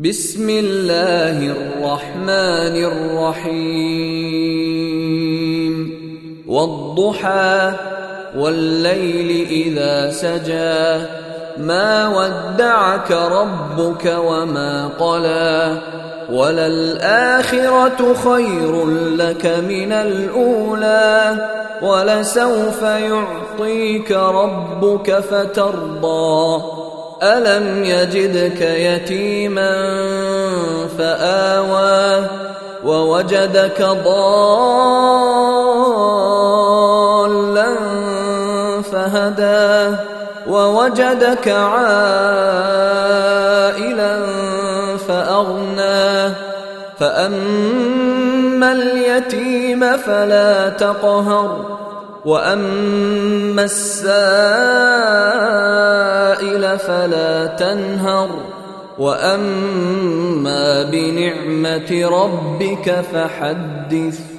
بسم الله الرحمن الرحيم والضحى والليل إذا سجى ما ودعك ربك وما قلى وللآخرة خير لك من الأولى ولسوف يعطيك ربك فترضى ألم يجدك يتيما فآوى ووجدك ضالا فهدى ووجدك عائلا فأغنى فأما اليتيم فلا تقهر وأما السائل فلا تنهر وأما بنعمة ربك فحدث